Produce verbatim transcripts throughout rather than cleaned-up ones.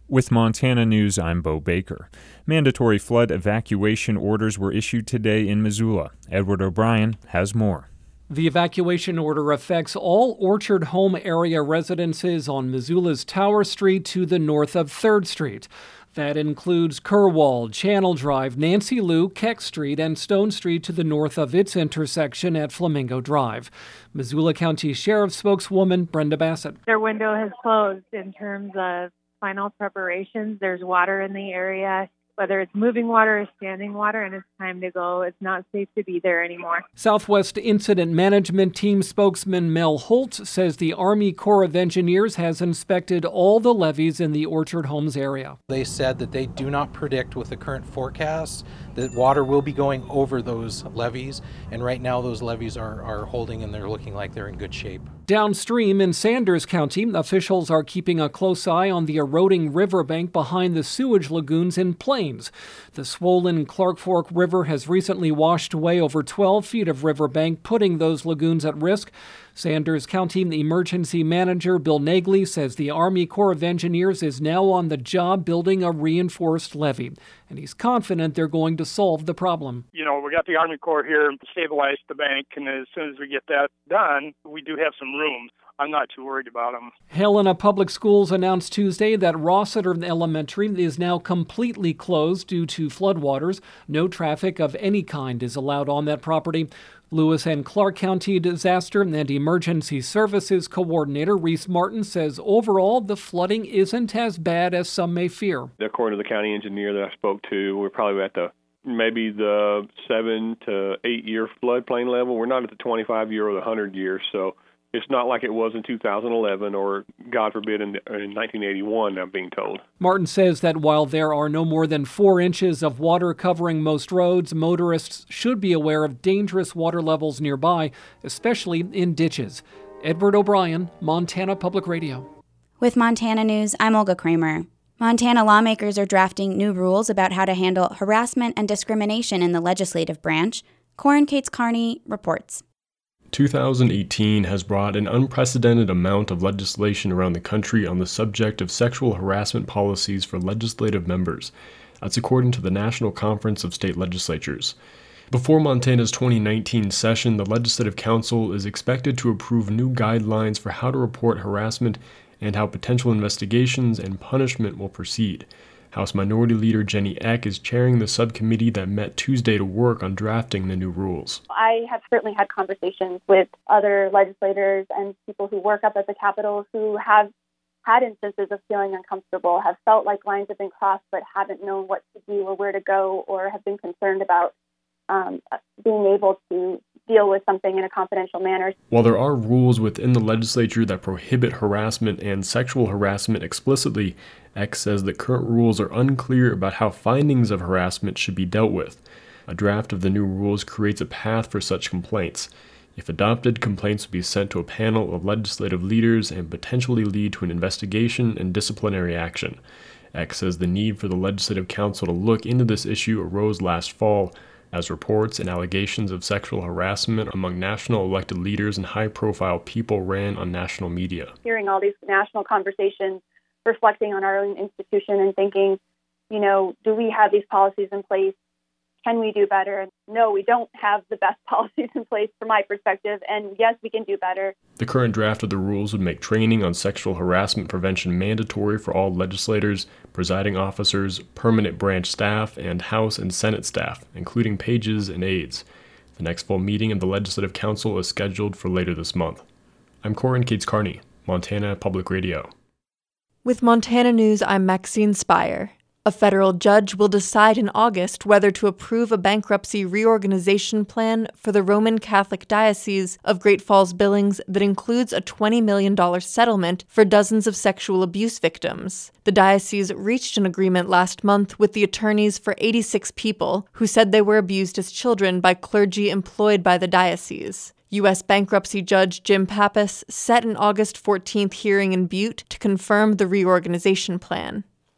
With Montana News, I'm Bo Baker. Mandatory flood evacuation orders were issued today in Missoula. Edward O'Brien has more. The evacuation order affects all Orchard Home area residences on Missoula's Tower Street to the north of third Street. That includes Kerwald, Channel Drive, Nancy Lou, Keck Street, and Stone Street to the north of its intersection at Flamingo Drive. Missoula County Sheriff spokeswoman Brenda Bassett. Their window has closed in terms of final preparations. There's water in the area, whether it's moving water or standing water, and it's time to go. It's not safe to be there anymore. Southwest Incident Management Team spokesman Mel Holt says the Army Corps of Engineers has inspected all the levees in the Orchard Homes area. They said that they do not predict with the current forecast that water will be going over those levees, and right now those levees are, are holding and they're looking like they're in good shape. Downstream in Sanders County, officials are keeping a close eye on the eroding riverbank behind the sewage lagoons in Plains. The swollen Clark Fork River has recently washed away over twelve feet of riverbank, putting those lagoons at risk. Sanders County Emergency Manager Bill Nagley says the Army Corps of Engineers is now on the job building a reinforced levee, and he's confident they're going to solve the problem. You know, we got the Army Corps here to stabilize the bank, and as soon as we get that done, we do have some room. I'm not too worried about them. Helena Public Schools announced Tuesday that Rossiter Elementary is now completely closed due to floodwaters. No traffic of any kind is allowed on that property. Lewis and Clark County Disaster and Emergency Services Coordinator Reese Martin says overall the flooding isn't as bad as some may fear. According to the county engineer that I spoke to, we're probably at the maybe the seven to eight year floodplain level. We're not at the twenty-five year or the one hundred year, so it's not like it was in two thousand eleven or, God forbid, in, in nineteen eighty-one, I'm being told. Martin says that while there are no more than four inches of water covering most roads, motorists should be aware of dangerous water levels nearby, especially in ditches. Edward O'Brien, Montana Public Radio. With Montana News, I'm Olga Kramer. Montana lawmakers are drafting new rules about how to handle harassment and discrimination in the legislative branch. Corin Cates Carney reports. two thousand eighteen has brought an unprecedented amount of legislation around the country on the subject of sexual harassment policies for legislative members. That's according to the National Conference of State Legislatures. Before Montana's twenty nineteen session, the Legislative Council is expected to approve new guidelines for how to report harassment and how potential investigations and punishment will proceed. House Minority Leader Jenny Eck is chairing the subcommittee that met Tuesday to work on drafting the new rules. I have certainly had conversations with other legislators and people who work up at the Capitol who have had instances of feeling uncomfortable, have felt like lines have been crossed but haven't known what to do or where to go, or have been concerned about um, being able to deal with something in a confidential manner. While there are rules within the legislature that prohibit harassment and sexual harassment explicitly, Eck says the current rules are unclear about how findings of harassment should be dealt with. A draft of the new rules creates a path for such complaints. If adopted, complaints will be sent to a panel of legislative leaders and potentially lead to an investigation and disciplinary action. Eck says the need for the Legislative Council to look into this issue arose last fall, as reports and allegations of sexual harassment among national elected leaders and high-profile people ran on national media. Hearing all these national conversations, reflecting on our own institution and thinking, you know, do we have these policies in place? Can we do better? No, we don't have the best policies in place from my perspective, and yes, we can do better. The current draft of the rules would make training on sexual harassment prevention mandatory for all legislators, presiding officers, permanent branch staff, and House and Senate staff, including pages and aides. The next full meeting of the Legislative Council is scheduled for later this month. I'm Corin Cates Carney, Montana Public Radio. With Montana News, I'm Maxine Spire. A federal judge will decide in August whether to approve a bankruptcy reorganization plan for the Roman Catholic Diocese of Great Falls Billings that includes a twenty million dollars settlement for dozens of sexual abuse victims. The diocese reached an agreement last month with the attorneys for eighty-six people who said they were abused as children by clergy employed by the diocese. U S bankruptcy judge Jim Pappas set an August fourteenth hearing in Butte to confirm the reorganization plan.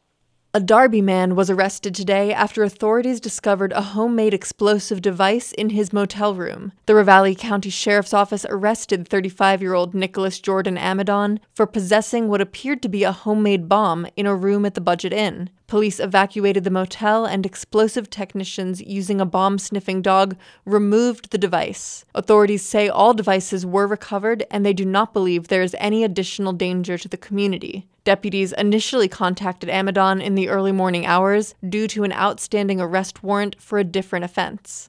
A Darby man was arrested today after authorities discovered a homemade explosive device in his motel room. The Ravalli County Sheriff's Office arrested thirty-five-year-old Nicholas Jordan Amadon for possessing what appeared to be a homemade bomb in a room at the Budget Inn. Police evacuated the motel, and explosive technicians using a bomb-sniffing dog removed the device. Authorities say all devices were recovered, and they do not believe there is any additional danger to the community. Deputies initially contacted Amadon in the early morning hours due to an outstanding arrest warrant for a different offense.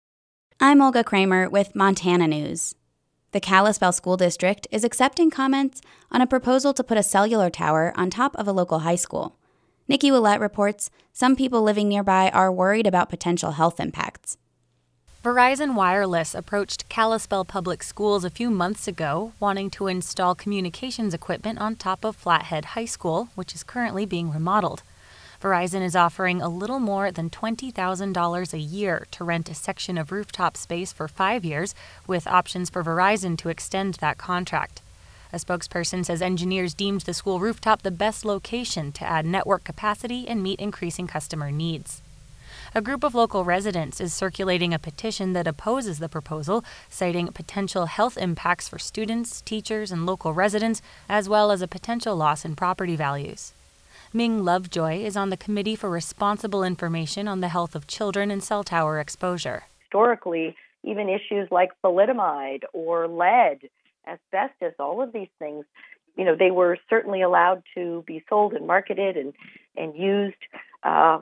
I'm Olga Kramer with Montana News. The Kalispell School District is accepting comments on a proposal to put a cellular tower on top of a local high school. Nikki Willett reports some people living nearby are worried about potential health impacts. Verizon Wireless approached Kalispell Public Schools a few months ago, wanting to install communications equipment on top of Flathead High School, which is currently being remodeled. Verizon is offering a little more than twenty thousand dollars a year to rent a section of rooftop space for five years, with options for Verizon to extend that contract. A spokesperson says engineers deemed the school rooftop the best location to add network capacity and meet increasing customer needs. A group of local residents is circulating a petition that opposes the proposal, citing potential health impacts for students, teachers, and local residents, as well as a potential loss in property values. Ming Lovejoy is on the Committee for Responsible Information on the Health of Children and Cell Tower Exposure. Historically, even issues like thalidomide or lead, asbestos, all of these things, you know, they were certainly allowed to be sold and marketed and, and used uh,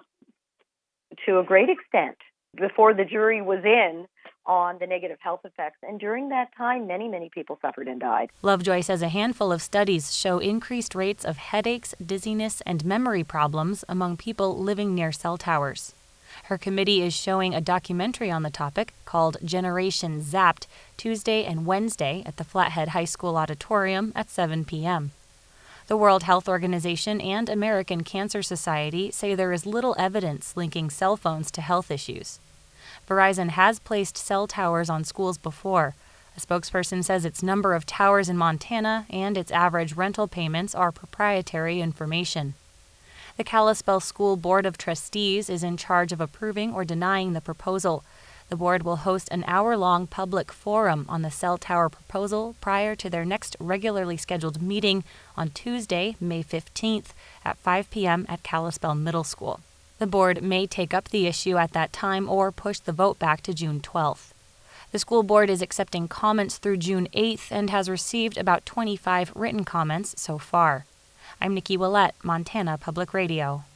to a great extent before the jury was in on the negative health effects. And during that time, many, many people suffered and died. Lovejoy says a handful of studies show increased rates of headaches, dizziness, and memory problems among people living near cell towers. Her committee is showing a documentary on the topic called Generation Zapped Tuesday and Wednesday at the Flathead High School Auditorium at seven p.m. The World Health Organization and American Cancer Society say there is little evidence linking cell phones to health issues. Verizon has placed cell towers on schools before. A spokesperson says its number of towers in Montana and its average rental payments are proprietary information. The Kalispell School Board of Trustees is in charge of approving or denying the proposal. The board will host an hour-long public forum on the cell tower proposal prior to their next regularly scheduled meeting on Tuesday, May fifteenth at five p.m. at Kalispell Middle School. The board may take up the issue at that time or push the vote back to June twelfth. The school board is accepting comments through June eighth and has received about twenty-five written comments so far. I'm Nikki Willett, Montana Public Radio.